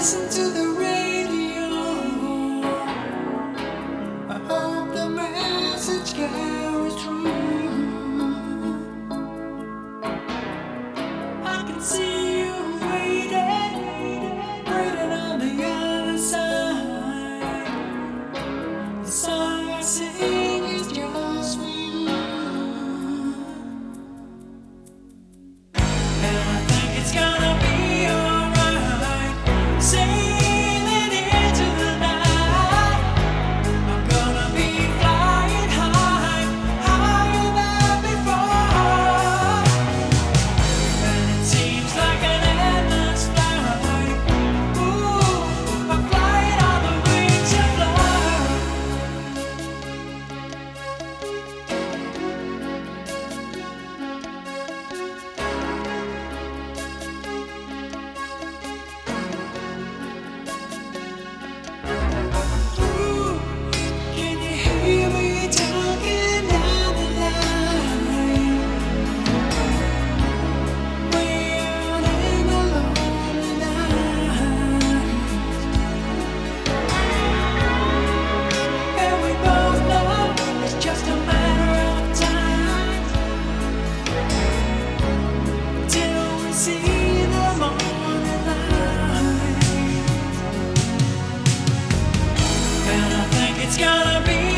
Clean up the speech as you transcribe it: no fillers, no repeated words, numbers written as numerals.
listen to the radio. I hope the message carries through. I can see you waiting on the other side. The song I sing is just for you. And I think it's gonna be alright. Sailing into the night. I'm gonna be flying high, higher than before. And it seems like an endless flight. Ooh, I'm flying on the wings of love. Ooh, can you hear me talking down the line? Way out in the lonely night. And we both know it's just a matter of time till we see the morning light. And I think it's gonna be